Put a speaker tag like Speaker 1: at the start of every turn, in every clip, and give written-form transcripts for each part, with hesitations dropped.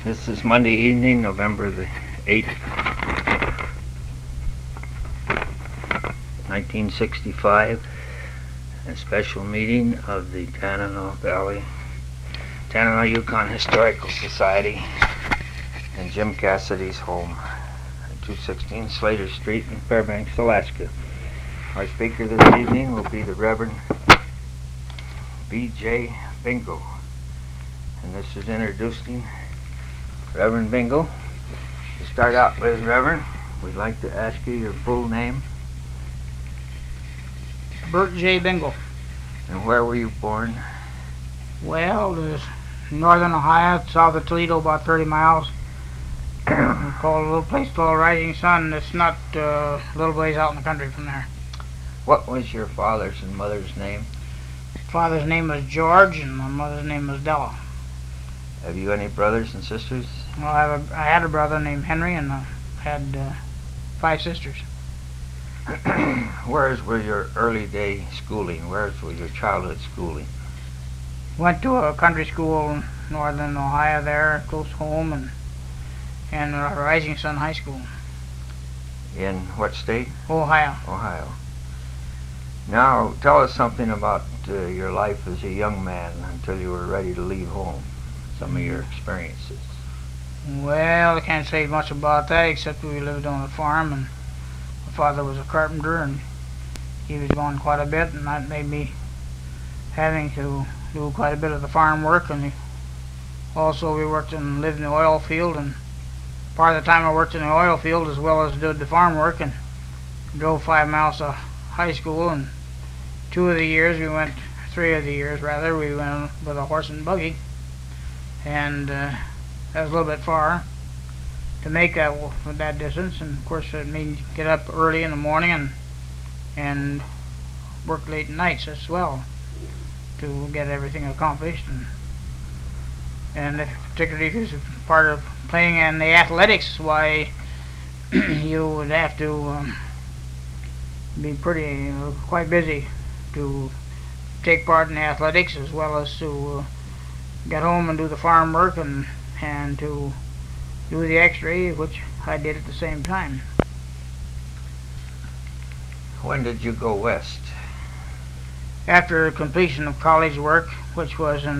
Speaker 1: This is Monday evening, November the 8th, 1965, a special meeting of the Tanana Valley, Tanana Yukon Historical Society in Jim Cassidy's home at 216 Slater Street in Fairbanks, Alaska. Our speaker this evening will be the Reverend B.J. Bingo, and this is introducing Reverend Bingo. To start out with, Reverend, we'd like to ask you your full name.
Speaker 2: Bert J. Bingo.
Speaker 1: And where were you born?
Speaker 2: Well, there's northern Ohio, south of Toledo, about 30 miles. We call a little place called Rising Sun. It's not a little ways out in the country from there.
Speaker 1: What was your father's and mother's name?
Speaker 2: Father's name was George, and my mother's name was Della.
Speaker 1: Have you any brothers and sisters?
Speaker 2: Well, I had a brother named Henry, and I had 5 sisters.
Speaker 1: Where's were your early day schooling? Where's was your childhood schooling?
Speaker 2: Went to a country school in northern Ohio there, close home, and Rising Sun High School.
Speaker 1: In what state?
Speaker 2: Ohio.
Speaker 1: Ohio. Now, tell us something about your life as a young man until you were ready to leave home. Some of your experiences.
Speaker 2: Well, I can't say much about that except we lived on a farm, and my father was a carpenter, and he was gone quite a bit, and that made me having to do quite a bit of the farm work. And also we worked and lived in the oil field, and part of the time I worked in the oil field as well as did the farm work, and drove 5 miles to high school. And 3 of the years we went with a horse and buggy, and that was a little bit far to make that distance. And of course it means get up early in the morning and work late nights as well to get everything accomplished. And if particularly if it's part of playing in the athletics, why you would have to be quite busy to take part in the athletics as well as to get home and do the farm work and to do the x-ray, which I did at the same time.
Speaker 1: When did you go west?
Speaker 2: After completion of college work, which was in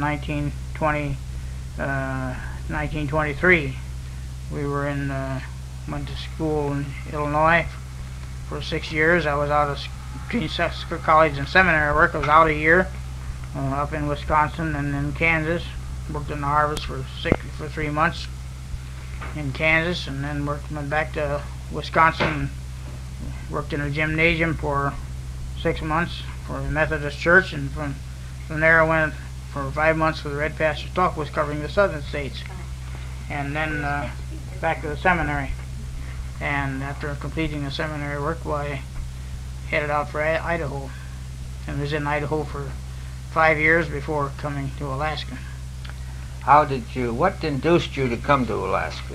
Speaker 2: 1923, we went to school in Illinois for 6 years. I was out of between college and seminary work. I was out a year up in Wisconsin and in Kansas. Worked in the harvest for 3 months in Kansas, and then went back to Wisconsin. Worked in a gymnasium for 6 months for the Methodist Church, and from there I went for 5 months for the Red Pastor Talk, was covering the southern states, and then back to the seminary. And after completing the seminary work, I headed out for Idaho, and was in Idaho for 5 years before coming to Alaska.
Speaker 1: What induced you to come to Alaska?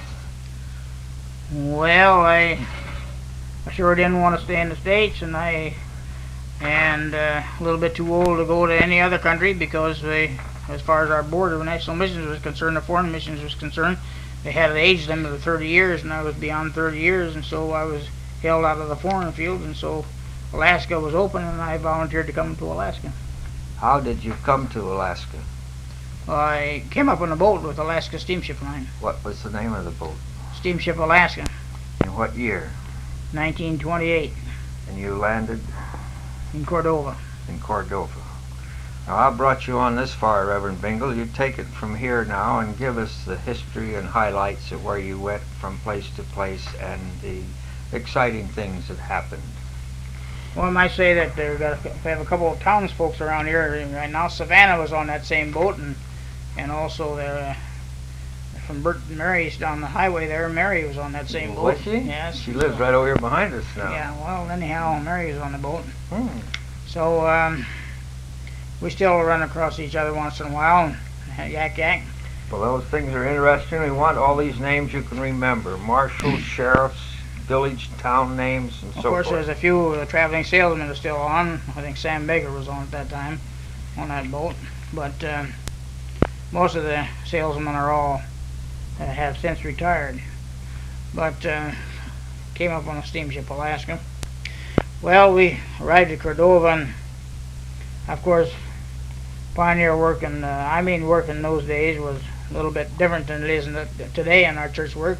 Speaker 2: Well, I sure didn't want to stay in the States, and a little bit too old to go to any other country, because as far as our board of national missions was concerned, the foreign missions was concerned, they had an age limit of 30 years, and I was beyond 30 years, and so I was held out of the foreign field, and so Alaska was open, and I volunteered to come to Alaska.
Speaker 1: How did you come to Alaska?
Speaker 2: I came up on a boat with Alaska Steamship Line.
Speaker 1: What was the name of the boat?
Speaker 2: Steamship Alaska.
Speaker 1: In what year?
Speaker 2: 1928.
Speaker 1: And you landed?
Speaker 2: In Cordova.
Speaker 1: In Cordova. Now, I brought you on this far, Reverend Bingle. You take it from here now and give us the history and highlights of where you went from place to place and the exciting things that happened.
Speaker 2: Well, I might say that we have a couple of townsfolk around here right now. Savannah was on that same boat, and also from Bert and Mary's down the highway there, Mary was on that same boat.
Speaker 1: Was she?
Speaker 2: Yes.
Speaker 1: She lives right over here behind us now.
Speaker 2: Yeah, well, anyhow, Mary was on the boat. So we still run across each other once in a while and yak.
Speaker 1: Well, those things are interesting. We want all these names you can remember. Marshals, sheriffs, village, town names, and so forth.
Speaker 2: Of course, there's a few traveling salesmen are still on. I think Sam Baker was on at that time on that boat. But most of the salesmen are all have since retired, but came up on a steamship Alaska. Well, we arrived at Cordova, and of course, pioneer work, and work in those days was a little bit different than it is today in our church work.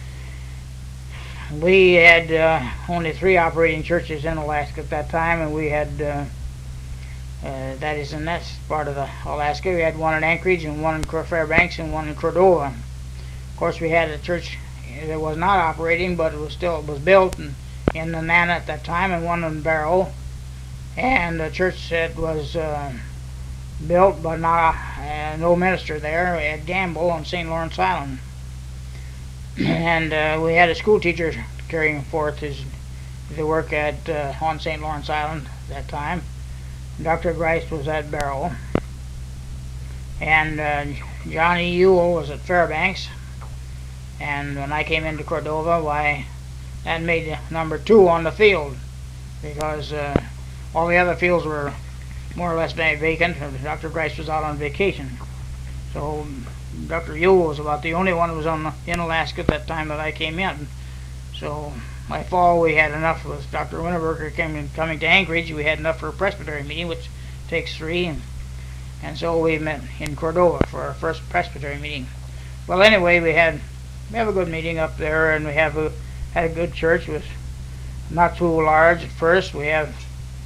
Speaker 2: We had only 3 operating churches in Alaska at that time, and we had, that is in that part of Alaska, we had one in Anchorage and one in Fairbanks and one in Cordova. Of course, we had a church that was not operating, but it was built in Nenana at that time, and one in Barrow, and a church that was built but not no minister there at Gamble on St. Lawrence Island. And we had a school teacher carrying forth the work at on St. Lawrence Island at that time. Dr. Grice was at Barrow, and Johnny Ewell was at Fairbanks. And when I came into Cordova, why, that made number 2 on the field, because all the other fields were more or less vacant. Dr. Grice was out on vacation, so Dr. Ewell was about the only one who was in Alaska at that time that I came in. So by fall we had enough with Dr. Winterberger coming to Anchorage. We had enough for a Presbytery meeting, which takes 3, and so we met in Cordova for our first Presbytery meeting. Well, anyway, we have a good meeting up there, and we had a good church. It was not too large at first. We have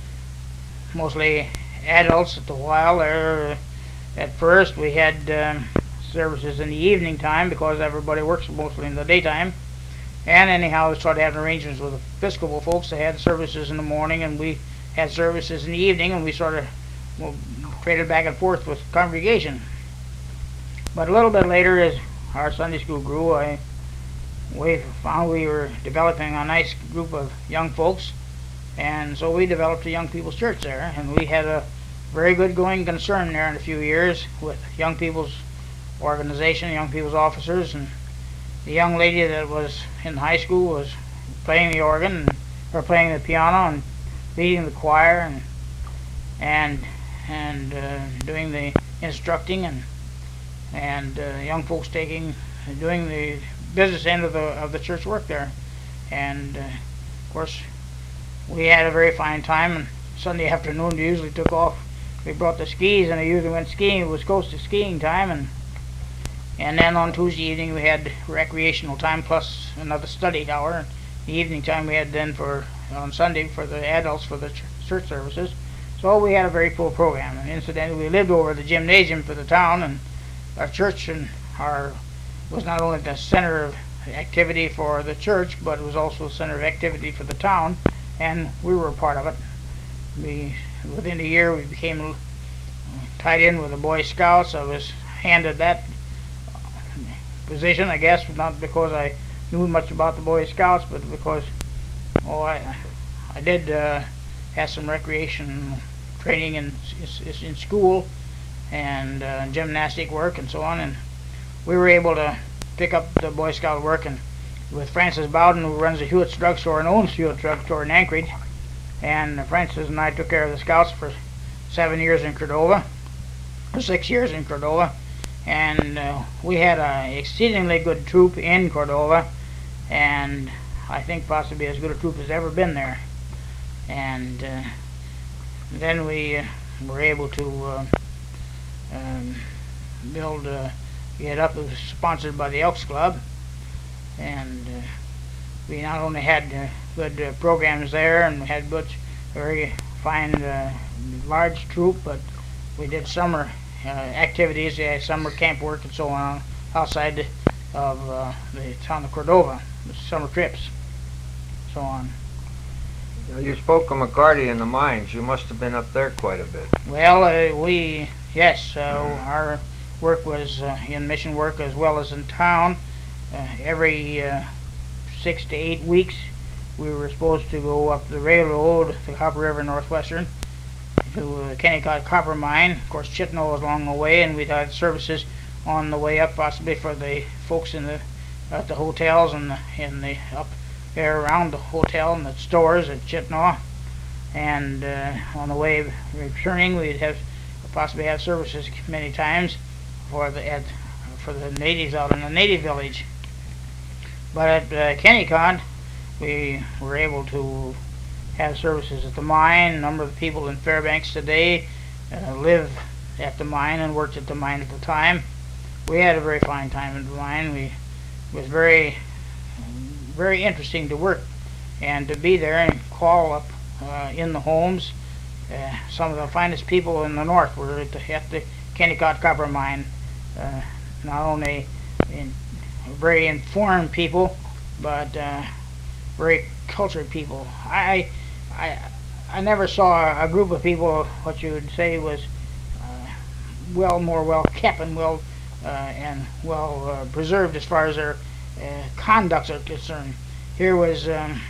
Speaker 2: mostly adults at the while there. At first we had services in the evening time because everybody works mostly in the daytime, and anyhow we started having arrangements with the Episcopal folks. They had services in the morning and we had services in the evening, and we sort of traded back and forth with the congregation. But a little bit later, as our Sunday school grew, we found we were developing a nice group of young folks, and so we developed a young people's church there, and we had a very good going concern there in a few years with young people's organization, young people's officers, and the young lady that was in high school was playing the organ or playing the piano and leading the choir and doing the instructing, and young folks doing the business end of the church work there. And of course we had a very fine time, and Sunday afternoon we usually took off. We brought the skis, and I usually went skiing. It was close to skiing time, and then on Tuesday evening we had recreational time plus another study hour. The evening time we had then on Sunday for the adults for the church services. So we had a very full program, and incidentally we lived over the gymnasium for the town, and our church was not only the center of activity for the church, but it was also a center of activity for the town, and we were a part of it. Within a year we became tied in with the Boy Scouts. I was handed that position, I guess, not because I knew much about the Boy Scouts, but because I did have some recreation training in school and gymnastic work and so on, and we were able to pick up the Boy Scout work, and with Francis Bowden, who runs the Hewitt's Drugstore and owns Hewitt's Drugstore in Anchorage. And Francis and I took care of the Scouts for 7 years in Cordova, or 6 years in Cordova, and we had an exceedingly good troop in Cordova, and I think possibly as good a troop as ever been there. And then we were able to get up. It was sponsored by the Elks Club, and we not only had good programs there, and we had very fine large troop, but we did summer activities, summer camp work and so on outside of the town of Cordova, summer trips, so on.
Speaker 3: You spoke of McCarty and the mines. You must have been up there quite a bit.
Speaker 2: Well, our work was in mission work as well as in town. Every 6 to 8 weeks we were supposed to go up the railroad, the Copper River Northwestern, to Kennecott Copper Mine. Of course, Chitno was along the way, and we'd had services on the way up, possibly for the folks at the hotels and up there around the hotel and the stores at Chitno. And on the way returning, we'd possibly have services many times for for the natives out in the native village. But at Kennecott, we were able to have services at the mine. A number of the people in Fairbanks today live at the mine and worked at the mine at the time. We had a very fine time at the mine. It was very, very interesting to work and to be there and call up in the homes. Some of the finest people in the north were at the Kennecott copper mine. Not only very informed people, but very cultured people. I never saw a group of people what you would say was more well kept and well preserved as far as their conducts are concerned. Here was the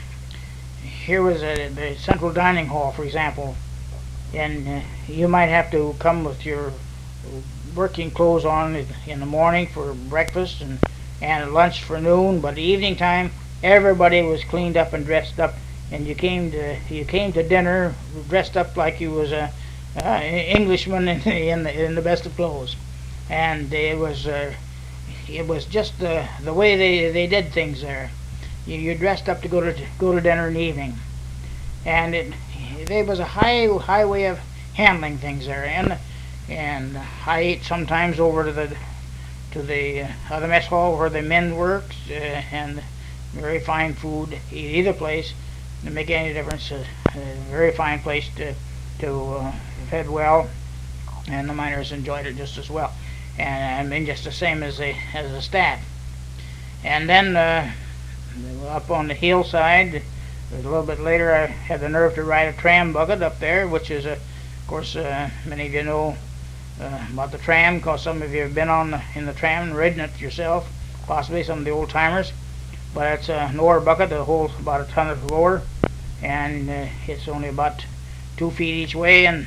Speaker 2: central dining hall, for example, and you might have to come with your working clothes on in the morning for breakfast and at lunch for noon, but evening time everybody was cleaned up and dressed up, and you came to dinner dressed up like you was a Englishman in the best of clothes. And it was just the way they did things there. You dressed up to go to dinner in the evening, and there was a high way of handling things there. And I ate sometimes over to the other mess hall where the men worked, and very fine food. Either place didn't make any difference. Very fine place to fed well, and the miners enjoyed it just as well. And I mean, just the same as the staff. And then up on the hillside, a little bit later, I had the nerve to ride a tram bucket up there, which is, of course, many of you know about the tram, because some of you have been in the tram and ridden it yourself, possibly some of the old timers. But it's an ore bucket that holds about a ton of ore, and it's only about 2 feet each way, and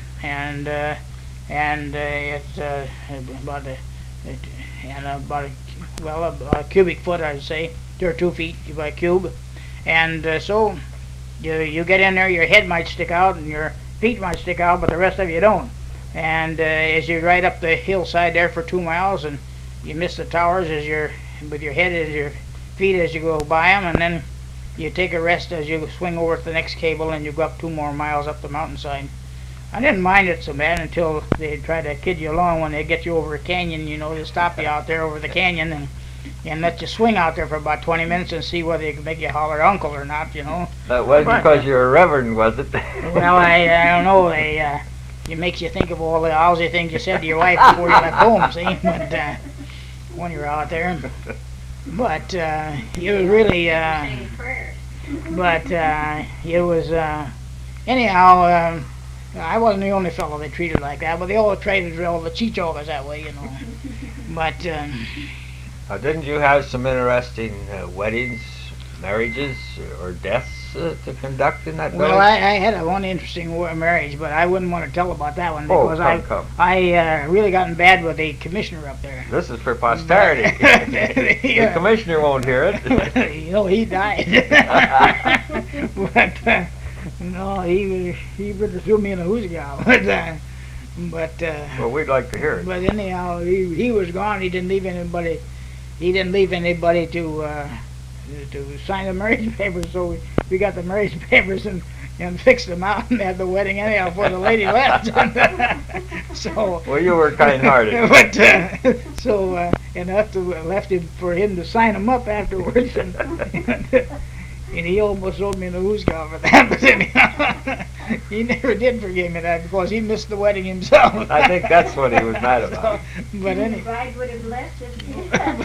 Speaker 2: it's about a cubic foot, I'd say, 2 or 2 feet by cube. And so you get in there, your head might stick out and your feet might stick out, but the rest of you don't. And as you ride up the hillside there for 2 miles, and you miss the towers with your head as your feet as you go by them, and then you take a rest as you swing over to the next cable, and you go up 2 more miles up the mountainside. I didn't mind it so bad until they try to kid you along when they get you over a canyon. You know, they stop you out there over the canyon and let you swing out there for about 20 minutes and see whether they can make you holler uncle or not, you know.
Speaker 3: That wasn't because you're a reverend, was it?
Speaker 2: Well, I don't know. It makes you think of all the lousy things you said to your wife before you left home, see? But when you're out there. But it was really... it was... anyhow... I wasn't the only fellow they treated like that, but they all treated all the Chichokas that way, you know. But
Speaker 3: didn't you have some interesting weddings, marriages, or deaths to conduct in that village?
Speaker 2: Well, I had one interesting marriage, but I wouldn't want to tell about that one because I really got in bad with the commissioner up there.
Speaker 3: This is for posterity. The commissioner won't hear it.
Speaker 2: You know, he died. But no, he would have threw me in a hoosgow. But
Speaker 3: well, we'd like to hear it.
Speaker 2: But anyhow, he was gone. He didn't leave anybody. He didn't leave anybody to sign the marriage papers. So we got the marriage papers and fixed them out and had the wedding anyhow before the lady left. So.
Speaker 3: Well, you were kind-hearted.
Speaker 2: But enough to left him for him to sign them up afterwards. And he almost owed me the hoosgow for that, but anyhow, he never did forgive me that because he missed the wedding himself.
Speaker 3: I think that's what he was mad about.
Speaker 2: But anyway.
Speaker 4: The bride would have left if he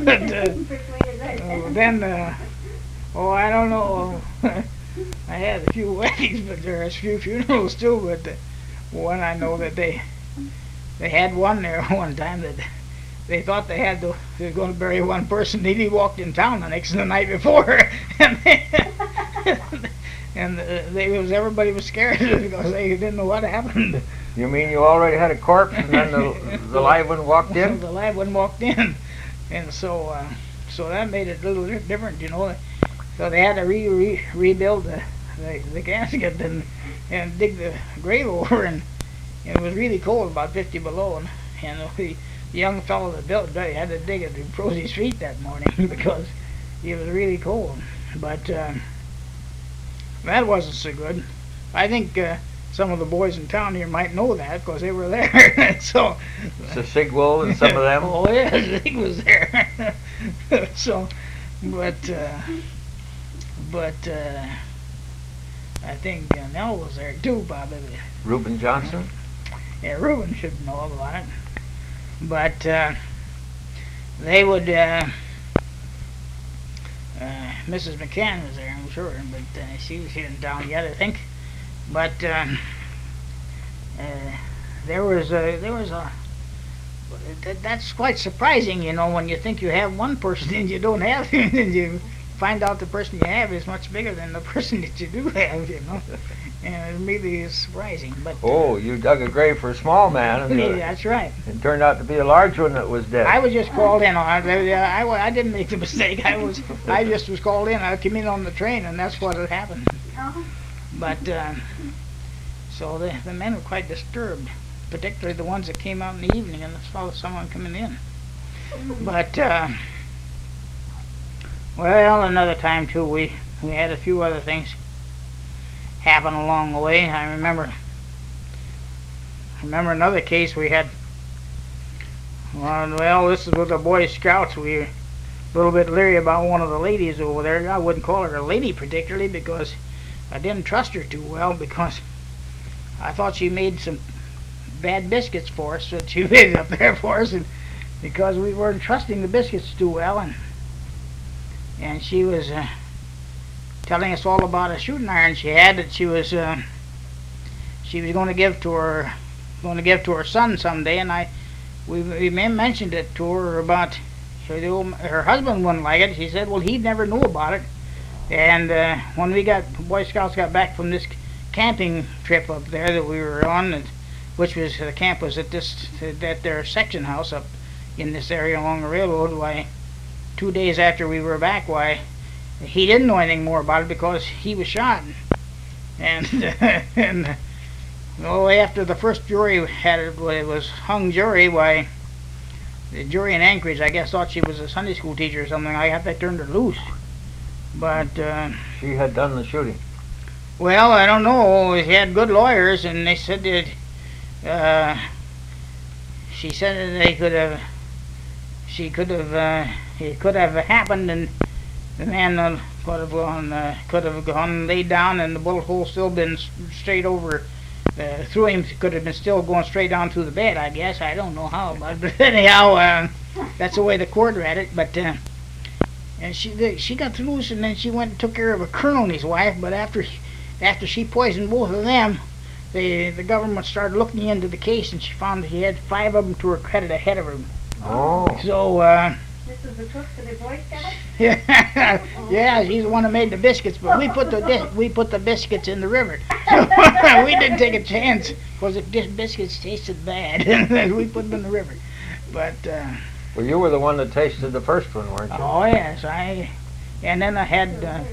Speaker 2: then, I don't know. I had a few weddings, but there are a few funerals too. But one I know that they had one there one time that they thought they were going to bury one person. He walked in town the night before, and everybody was scared because they didn't know what happened.
Speaker 3: You mean you already had a corpse and then the live one walked in?
Speaker 2: The live one walked in, and so that made it a little different, you know. So they had to rebuild the casket and dig the grave over, and it was really cold, about 50 below, and the young fellow that built it had to dig it to froze his feet that morning because it was really cold. But that wasn't so good. I think some of the boys in town here might know that because they were there. So
Speaker 3: Sigwell and some of them.
Speaker 2: Oh yes, he was there. So, but I think Nell was there too, probably.
Speaker 3: Reuben Johnson.
Speaker 2: Yeah, Reuben should know about it. But they would. Mrs. McCann was there, I'm sure, but she was here in town yet, I think. But there was a. That's quite surprising, you know, when you think you have one person and you don't have him, and you find out the person you have is much bigger than the person that you do have, you know. And it really is surprising. But
Speaker 3: oh, you dug a grave for a small man, and
Speaker 2: that's right.
Speaker 3: it turned out to be a large one that was dead.
Speaker 2: I was just called in on it. I didn't make the mistake. I just was called in. I came in on the train, and that's what had happened. But so the men were quite disturbed, particularly the ones that came out in the evening and saw someone coming in. But well, another time too, we had a few other things happen along the way. I remember another case we had. Well, this is with the Boy Scouts. We were a little bit leery about one of the ladies over there. I wouldn't call her a lady particularly because I didn't trust her too well, because I thought she made some bad biscuits for us that she made up there for us, and because we weren't trusting the biscuits too well, and she was telling us all about a shooting iron she had that she was going to give to her son someday, and we mentioned it to her about her husband wouldn't like it. She said, well, he never knew about it, and when Boy Scouts got back from this camping trip up there that we were on, which was the camp was at their section house up in this area along the railroad. Why, 2 days after we were back, he didn't know anything more about it because he was shot. And after the first jury it was hung jury, the jury in Anchorage, I guess, thought she was a Sunday school teacher or something. I guess they turned her loose. But
Speaker 3: she had done the shooting.
Speaker 2: Well, I don't know. He had good lawyers, and they said that she said that it could have happened, and the man could have gone laid down, and the bullet hole still been straight over through him. Could have been still going straight down through the bed, I guess. I don't know how, but anyhow, that's the way the court read it. But and she got loose, and then she went and took care of a colonel and his wife. But after she poisoned both of them, the government started looking into the case, and she found that he had 5 of them to her credit ahead of her.
Speaker 3: Oh.
Speaker 2: So
Speaker 4: This is the cook for the Boy Scouts?
Speaker 2: yeah, she's the one who made the biscuits, but we put the biscuits in the river. So we didn't take a chance because the biscuits tasted bad, and we put them in the river. But
Speaker 3: well, you were the one that tasted the first one, weren't you?
Speaker 2: oh yes, and then I had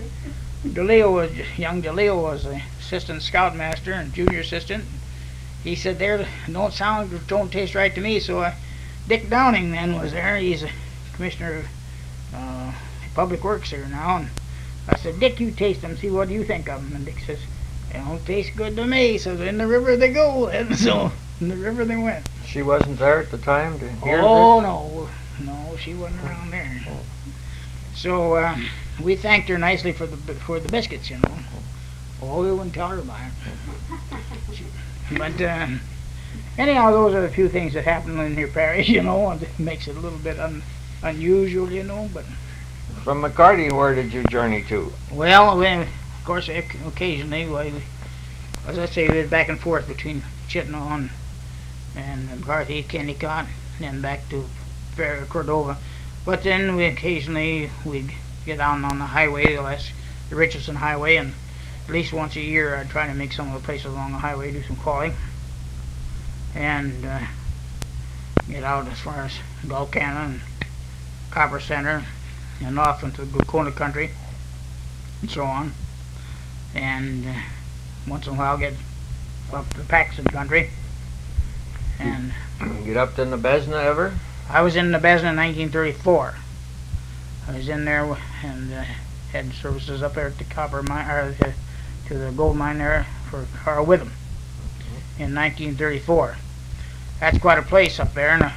Speaker 2: young DeLeo was the assistant scoutmaster and junior assistant. He said, "There, don't taste right to me." So Dick Downing then was there. He's a commissioner of public works here now, and I said, "Dick, you taste them, see what do you think of them?" And Dick says, "They don't taste good to me." So in the river they go, and so in the river they went.
Speaker 3: She wasn't there at the time to hear
Speaker 2: no, she wasn't around there. So we thanked her nicely for the biscuits, you know. Oh, we wouldn't tell her about it. But anyhow, those are the few things that happen in your parish, you know, and it makes it a little bit unusual, you know. But
Speaker 3: from McCarty, where did you journey to?
Speaker 2: well, of course, occasionally, as I say, we were back and forth between Chittenden and McCarthy, Kennecott, and then back to Cordova. But then we'd get down on the highway, the Richardson Highway, and at least once a year I'd try to make some of the places along the highway do some calling, and get out as far as Gulkana and Copper Center, and off into the Gukona country, and so on. And once in a while get up to Paxton country. And
Speaker 3: get up to Nebezna ever?
Speaker 2: I was in Nebezna in 1934. I was in there and had services up there at the copper mine, or to the gold mine there for Carl Witham in 1934. That's quite a place up there, and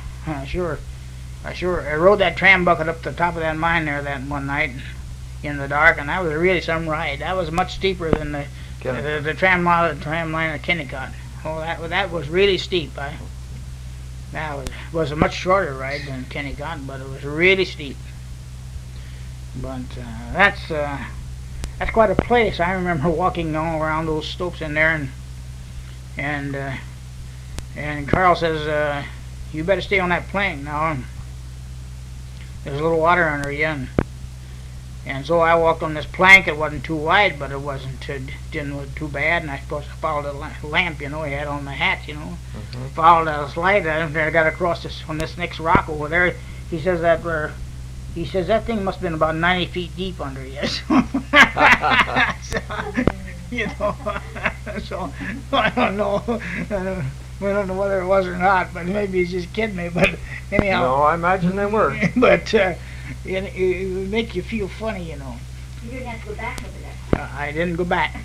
Speaker 2: I rode that tram bucket up the top of that mine there that one night in the dark, and that was really some ride. That was much steeper than the tram line at Kennecott. Oh, that was really steep. That was a much shorter ride than Kennecott, but it was really steep. But that's quite a place. I remember walking all around those stopes in there, and Carl says, "You better stay on that plank now. There's a little water under you." And so I walked on this plank. It wasn't too wide, but it wasn't too bad. And I suppose I followed the lamp, he had on the hat, Followed the light. I got across on this next rock over there. He says that thing must have been about 90 feet deep under you. So I don't know. We don't know whether it was or not, but maybe he's just kidding me. But anyhow.
Speaker 3: No, I imagine they were.
Speaker 2: But it would make you feel funny,
Speaker 4: You didn't have to go back over there.
Speaker 2: I didn't go back.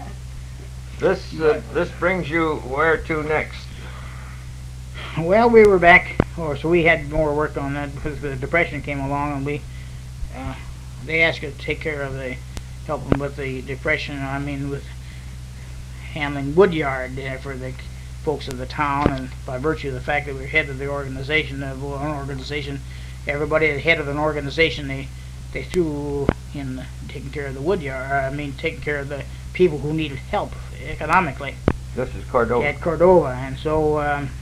Speaker 3: This brings you where to next?
Speaker 2: Well, we were back, so we had more work on that because the Depression came along, and they asked us to take care of help them with the Depression. I mean, with handling wood yard for the folks of the town, and by virtue of the fact that we were head of the organization, everybody at the head of an organization, they threw in taking care of the wood yard. Taking care of the people who needed help economically.
Speaker 3: This is Cordova.
Speaker 2: At Cordova, and so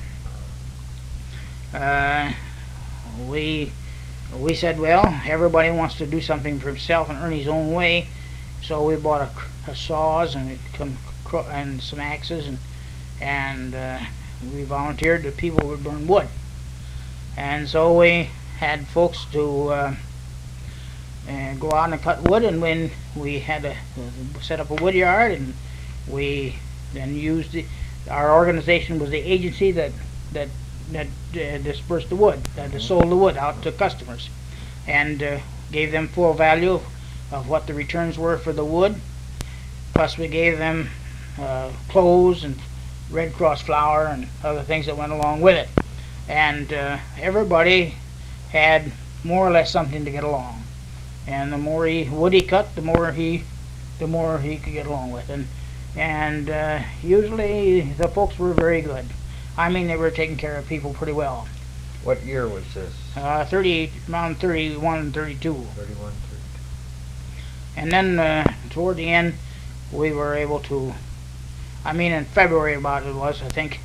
Speaker 2: we said, well, everybody wants to do something for himself and earn his own way, so we bought a saws and some axes, and we volunteered that people would burn wood. And so we had folks to go out and cut wood, and when we had to set up a wood yard, and we then used our organization was the agency that dispersed the wood, that sold the wood out to customers, and gave them full value of what the returns were for the wood. Plus we gave them clothes and Red Cross flour and other things that went along with it. And everybody had more or less something to get along. And the more wood he cut, the more he could get along with. And usually the folks were very good. They were taking care of people pretty well.
Speaker 3: What year was this?
Speaker 2: Around 31 and 32.
Speaker 3: 31, 32.
Speaker 2: And then toward the end, we were able to, in February about it was, I think,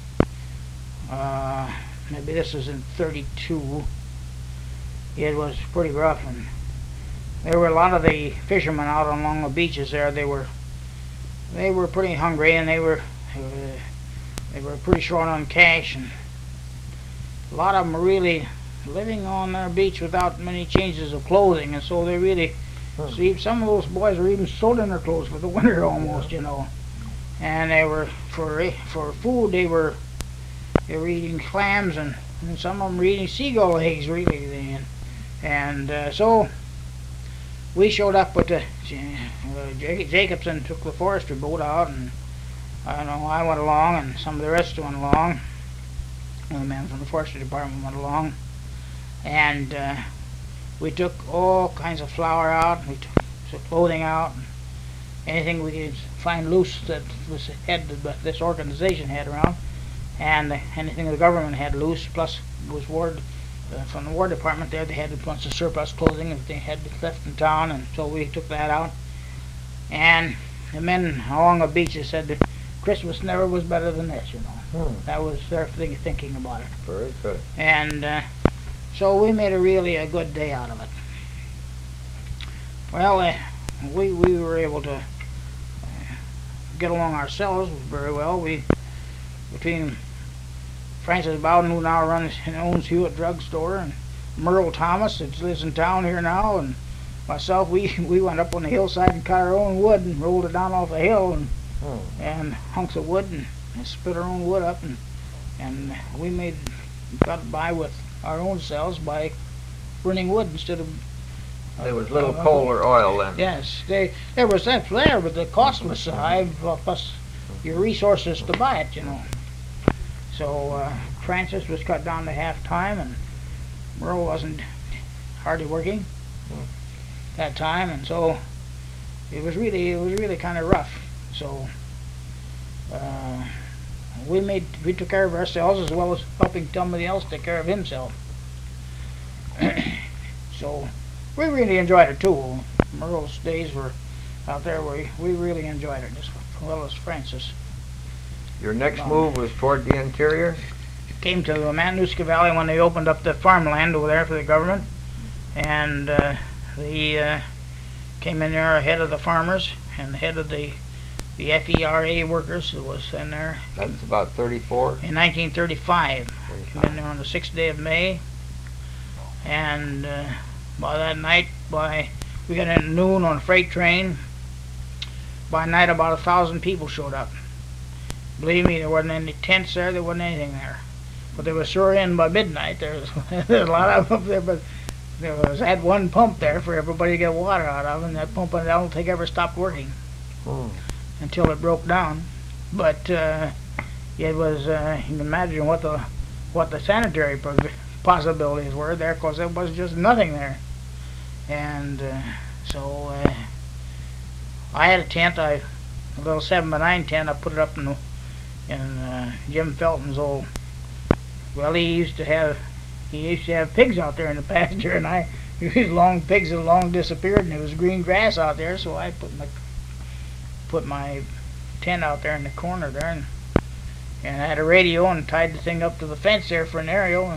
Speaker 2: maybe this was in 32, it was pretty rough, and there were a lot of the fishermen out along the beaches there. They were pretty hungry, and they were pretty short on cash, and a lot of them were really living on their beach without many changes of clothing, and so they really see, some of those boys were even sold in their clothes for the winter almost, and they were for food they were eating clams, and some of them were eating seagull eggs really, and so we showed up with Jacobson took the forestry boat out, and I went along, and some of the rest went along. The man from the forestry department went along, and we took all kinds of flour out, we took some clothing out, and anything we could find loose that this organization had around, and anything the government had loose, plus was from the War Department there, they had a bunch of surplus clothing that they had left in town, and so we took that out. And the men along the beaches said that Christmas never was better than this, That was their thinking about it.
Speaker 3: Very good.
Speaker 2: And so we made a good day out of it. Well, we were able to get along ourselves very well. Between Francis Bowden, who now owns Hewitt Drug Store, and Merle Thomas, that lives in town here now, and myself, we went up on the hillside and cut our own wood and rolled it down off the hill, and hunks of wood, and split our own wood up, and we got by with our own selves by burning wood instead of.
Speaker 3: There was little coal or oil then.
Speaker 2: Yes, there was that there, but the cost was so high, plus your resources to buy it, you know. So Francis was cut down to half time, and Merle wasn't hardly working that time, and so it was really kind of rough. So we took care of ourselves as well as helping somebody else take care of himself. So we really enjoyed it too. Merle's days were out there. We really enjoyed it as well as Francis.
Speaker 3: Your next move was toward the interior?
Speaker 2: Came to the Matanuska Valley when they opened up the farmland over there for the government, and they came in there ahead of the farmers and ahead of the FERA workers who was in there.
Speaker 3: That's about 34?
Speaker 2: In 1935. Came in there on the 6th day of May, and by that night, we got in at noon on a freight train. By night, about 1,000 people showed up. Believe me, there wasn't any tents there, there wasn't anything there. But they were sure in by midnight. There's a lot of them up there, but had one pump there for everybody to get water out of, and that pump, I don't think ever stopped working until it broke down. But it was, you can imagine what the sanitary possibilities were there, because there was just nothing there. And so I had a tent, a little 7x9 tent. I put it up in Jim Felton's old. Well, he used to have pigs out there in the pasture, and these long pigs had long disappeared, and there was green grass out there. So I put my tent out there in the corner there, and I had a radio and tied the thing up to the fence there for an aerial,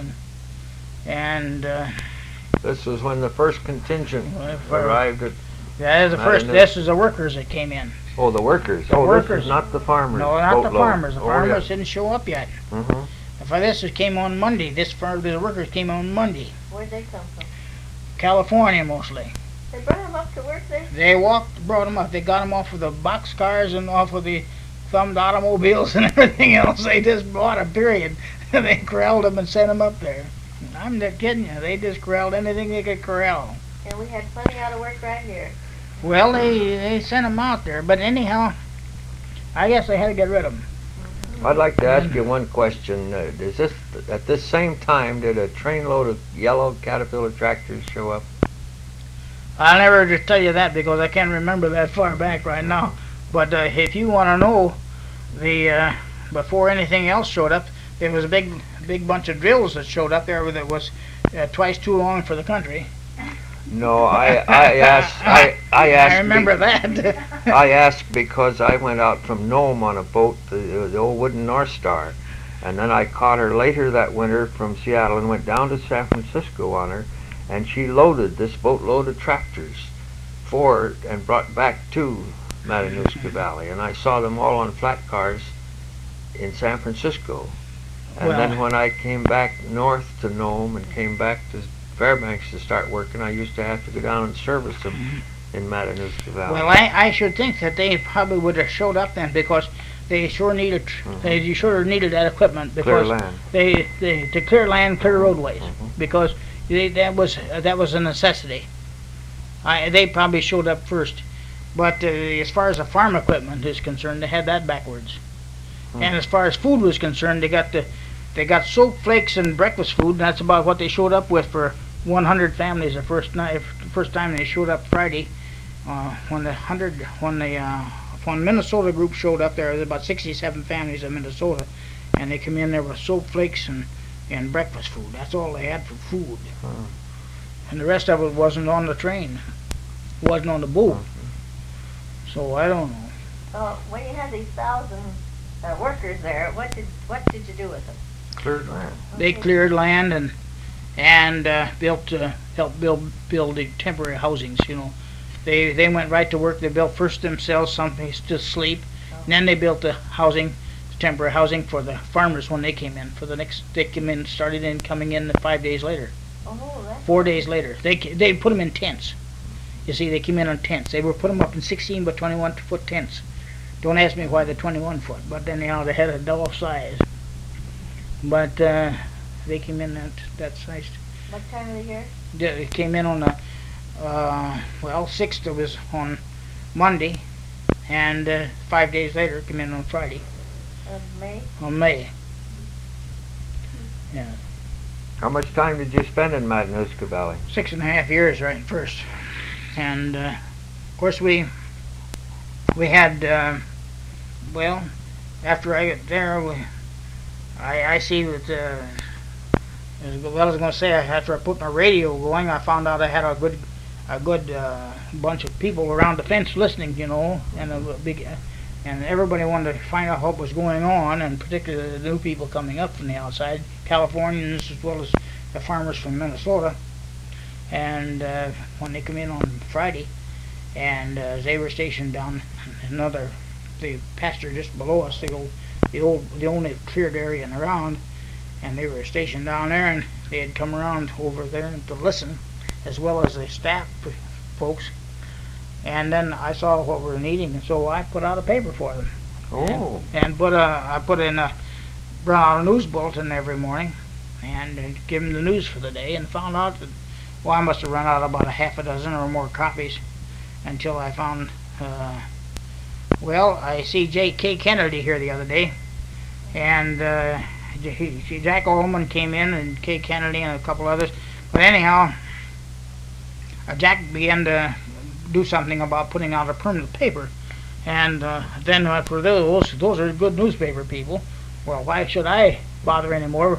Speaker 2: and
Speaker 3: this was when the first contingent arrived at.
Speaker 2: Yeah, this is the workers that came in.
Speaker 3: Oh, the workers.
Speaker 2: The workers.
Speaker 3: This is not the farmers.
Speaker 2: No, not the farmers. The farmers
Speaker 3: yeah.
Speaker 2: didn't show up yet. This came on Monday. The workers came on Monday.
Speaker 4: Where'd they come from?
Speaker 2: California mostly.
Speaker 4: They brought them up to work there?
Speaker 2: They brought them up. They got them off of the boxcars and off of the thumbed automobiles and everything else. They just bought a period. They corralled them and sent them up there. I'm not kidding you. They just corralled anything they could corral.
Speaker 4: And we had plenty out of work right here.
Speaker 2: Well, they sent them out there, but anyhow, I guess they had to get rid of them.
Speaker 3: I'd like to ask you one question. At this same time, did a trainload of yellow Caterpillar tractors show up?
Speaker 2: I'll never just tell you that because I can't remember that far back right now. But if you want to know, before anything else showed up, there was a big bunch of drills that showed up there that was twice too long for the country.
Speaker 3: No, I asked.
Speaker 2: I remember that.
Speaker 3: I asked because I went out from Nome on a boat, the old wooden North Star, and then I caught her later that winter from Seattle and went down to San Francisco on her, and she loaded this boatload of tractors and brought back to Matanuska Valley, and I saw them all on flat cars in San Francisco. And then when I came back north to Nome and came back to Fairbanks to start working, I used to have to go down and service them in Matanuska Valley.
Speaker 2: Well, I should think that they probably would have showed up then because they sure needed needed that equipment because
Speaker 3: clear land.
Speaker 2: They to clear land, clear roadways because that was a necessity. They probably showed up first, but as far as the farm equipment is concerned, they had that backwards. And as far as food was concerned, they got soap flakes and breakfast food. And that's about what they showed up with for 100 families the first time they showed up Friday. When Minnesota group showed up there was about 67 families in Minnesota, and they come in there with soap flakes and breakfast food. That's all they had for food. And the rest of it wasn't on the train, wasn't on the boat. So I don't know.
Speaker 4: Oh, when you had these 1,000 workers there, what did you do with them?
Speaker 3: Cleared land.
Speaker 2: They cleared land and helped build the temporary housings. You know, they went right to work. They built first themselves something to sleep, and then they built the temporary housing for the farmers when they came in. Started coming in 5 days later.
Speaker 4: Oh, that's
Speaker 2: 4 days later, they put them in tents. You see, they came in on tents. They were put them up in 16 by 21 foot tents. Don't ask me why they're 21 foot, but then they had a double size. But they came in that's nice.
Speaker 4: What time of the year?
Speaker 2: They came in on the, 6th it was on Monday, and 5 days later came in on Friday,
Speaker 4: Of May?
Speaker 2: on May. Yeah,
Speaker 3: How much time did you spend in Matanuska Valley?
Speaker 2: 6.5 years right first. And, of course we had, after I got there, I see that, as well as I was going to say, after I put my radio going, I found out I had a good bunch of people around the fence listening, and everybody wanted to find out what was going on, and particularly the new people coming up from the outside, Californians as well as the farmers from Minnesota. And when they come in on Friday, and they were stationed down the pasture just below us, the only cleared area in the round, and they were stationed down there, and they had come around over there to listen, as well as the staff folks. And then I saw what we were needing, and so I put out a paper for them.
Speaker 3: Oh.
Speaker 2: And I brought out a news bulletin every morning, and give them the news for the day, and found out that, I must have run out about a half a dozen or more copies, until I found, I see J.K. Kennedy here the other day, and Jack Ullman came in, and Kay Kennedy and a couple others. But anyhow, Jack began to do something about putting out a permanent paper, and then for those are good newspaper people. Well, why should I bother anymore?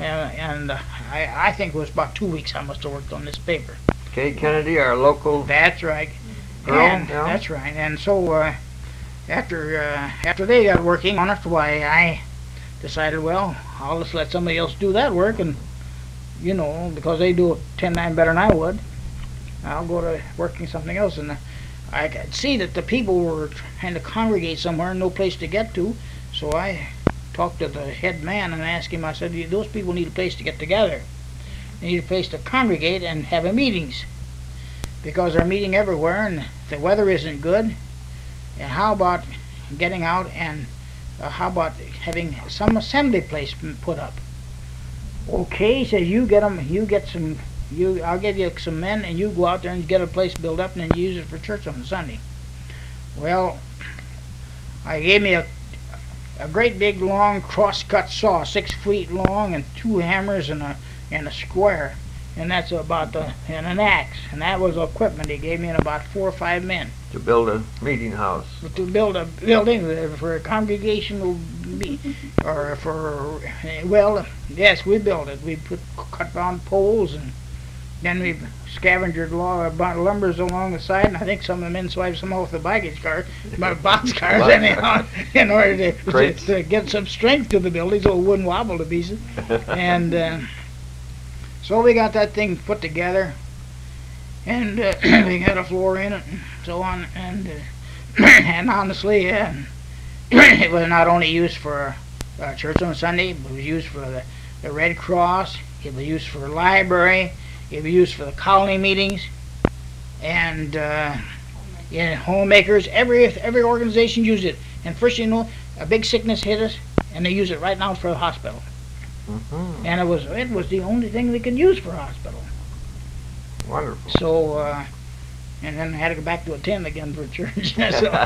Speaker 2: I think it was about 2 weeks I must have worked on this paper.
Speaker 3: Kay Kennedy, our local.
Speaker 2: That's right.
Speaker 3: Girl,
Speaker 2: And
Speaker 3: yeah.
Speaker 2: that's right. And so after they got working on it, I decided, I'll just let somebody else do that work, and because they do it 10 times better than I would, I'll go to working something else. And I could see that the people were trying to congregate somewhere and no place to get to, so I talked to the head man and asked him, I said, those people need a place to get together. They need a place to congregate and have meetings, because they're meeting everywhere and the weather isn't good. And how about getting out, and how about having some assembly place put up? Okay, he says, I'll give you some men, and you go out there and get a place built up, and then you use it for church on Sunday. Well, I gave me a great big long cross-cut saw, 6 feet long, and 2 hammers and a square, and that's about and an axe, and that was equipment he gave me, and about 4 or 5 men
Speaker 3: To build a meeting house.
Speaker 2: to build a building for a congregational yes, we built it. We cut down poles, and then we scavenged lumbers along the side, and I think some of the men swiped some off the baggage car, box cars anyhow, in order to get some strength to the building so it wouldn't wobble to pieces. And so we got that thing put together, and we had a floor in it, and so on, and honestly, it was not only used for church on Sunday, but it was used for the Red Cross, it was used for the library, it was used for the colony meetings, and homemakers. Every organization used it. And first, a big sickness hit us, and they use it right now for the hospital.
Speaker 3: Mm-hmm.
Speaker 2: And it was the only thing they could use for a hospital.
Speaker 3: Wonderful.
Speaker 2: So, and then I had to go back to a tent again for church.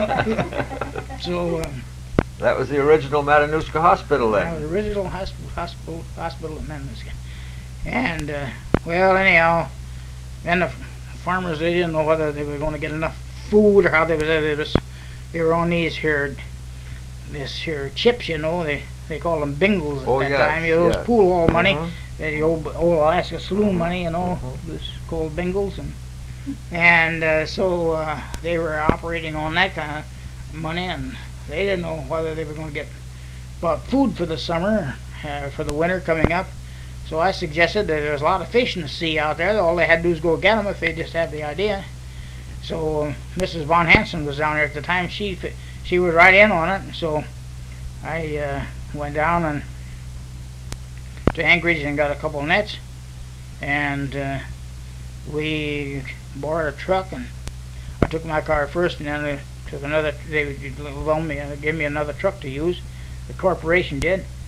Speaker 2: So
Speaker 3: That was the original Matanuska Hospital
Speaker 2: that
Speaker 3: then.
Speaker 2: was the original hospital at Matanuska. And anyhow, then the farmers, they didn't know whether they were going to get enough food or how they were on these here chips, they call them bingles at that time. Those pool hall money, the old Alaska saloon money, was called bingles, and so they were operating on that kind of money, and they didn't know whether they were going to get food for the summer, for the winter coming up. So I suggested that there was a lot of fish in the sea out there. All they had to do was go get them if they just had the idea. So Mrs. Von Hansen was down there at the time. She was right in on it. So I went down to Anchorage and got a couple of nets, and we borrowed a truck, and I took my car first, and then I took another. They loaned me, gave me another truck to use. The corporation did.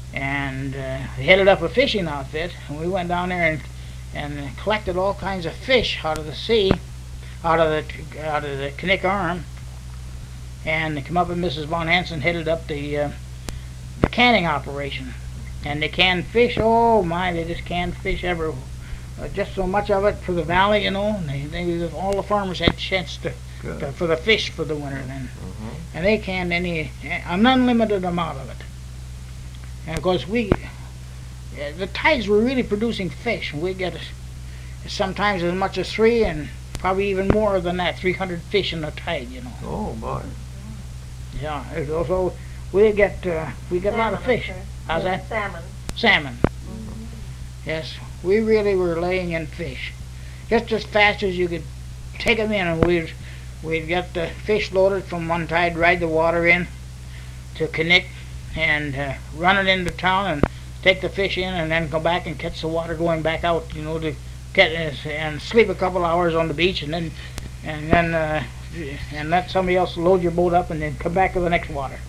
Speaker 2: and headed up a fishing outfit, and we went down there and collected all kinds of fish out of the sea, out of the Knik Arm, and come up, and Mrs. Von Hansen headed up the canning operation, and they canned fish. Oh my, they just canned fish ever, just so much of it for the valley, you know. And all the farmers had a chance for the fish for the winter then, and they canned an unlimited amount of it. And of course the tides were really producing fish. We get sometimes as much as 3 and probably even more than that, 300 fish in a tide, you know.
Speaker 3: Oh my.
Speaker 2: Yeah, so we get a lot of fish. How's that?
Speaker 4: Salmon.
Speaker 2: Salmon. Yes, we really were laying in fish, just as fast as you could take them in, and we'd get the fish loaded from one tide, ride the water in to Knik, and run it into town and take the fish in, and then go back and catch the water going back out, you know, to get and sleep a couple hours on the beach, and then let somebody else load your boat up, and then come back to the next water.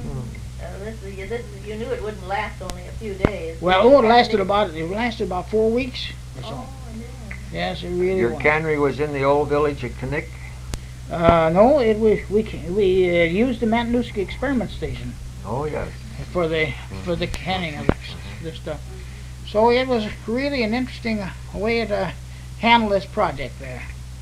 Speaker 4: You knew it wouldn't last only a few days.
Speaker 2: Well, it lasted about 4 weeks or so.
Speaker 4: Oh, yeah.
Speaker 2: Yes, it really
Speaker 3: Your
Speaker 2: was.
Speaker 3: cannery was in the old village of Knik?
Speaker 2: No, it was we used the Matanuska experiment station
Speaker 3: Oh yes.
Speaker 2: for the canning of this stuff. So it was really an interesting way to handle this project there,